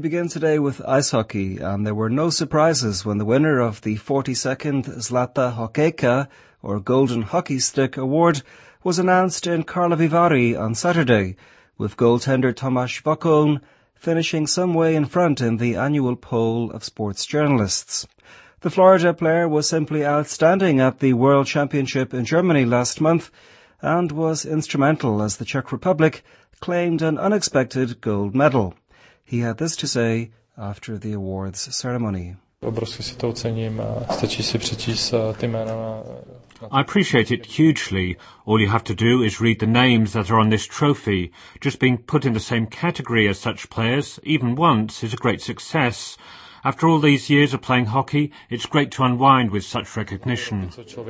begin today with ice hockey, and there were no surprises when the winner of the 42nd Zlata Hokejka, or Golden Hockey Stick Award, was announced in Karlovy Vary on Saturday, with goaltender Tomáš Vokón finishing some way in front in the annual poll of sports journalists. The Florida player was simply outstanding at the World Championship in Germany last month and was instrumental as the Czech Republic claimed an unexpected gold medal. He had this to say after the awards ceremony. I appreciate it hugely. All you have to do is read the names that are on this trophy. Just being put in the same category as such players, even once, is a great success. After all these years of playing hockey, it's great to unwind with such recognition.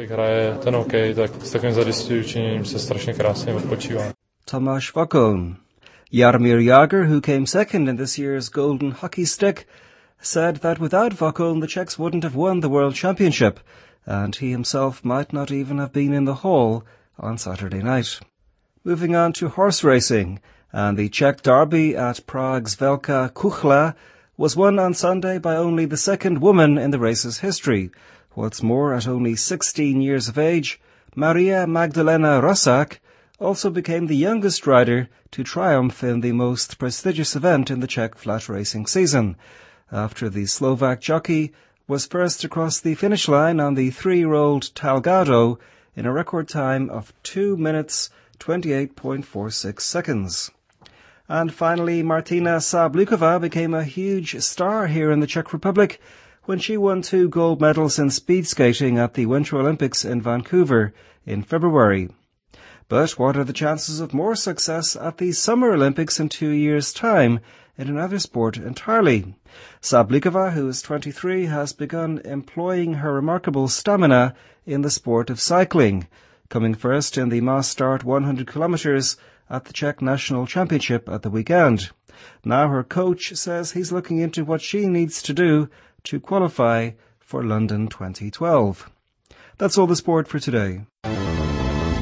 Tomáš Vokón. Jaromír Jágr, who came second in this year's Golden Hockey Stick, said that without Vokón the Czechs wouldn't have won the World Championship, and he himself might not even have been in the hall on Saturday night. Moving on to horse racing, and the Czech Derby at Prague's Velká Kuchla was won on Sunday by only the second woman in the race's history. What's more, at only 16 years of age, Maria Magdalena Rosak also became the youngest rider to triumph in the most prestigious event in the Czech flat racing season, after the Slovak jockey was first across the finish line on the 3-year-old Talgado in a record time of 2 minutes 28.46 seconds. And finally, Martina Sablikova became a huge star here in the Czech Republic when she won 2 gold medals in speed skating at the Winter Olympics in Vancouver in February. But what are the chances of more success at the Summer Olympics in 2 years' time in another sport entirely? Sablikova, who is 23, has begun employing her remarkable stamina in the sport of cycling, coming first in the mass start 100 kilometres at the Czech National Championship at the weekend. Now her coach says he's looking into what she needs to do to qualify for London 2012. That's all the sport for today.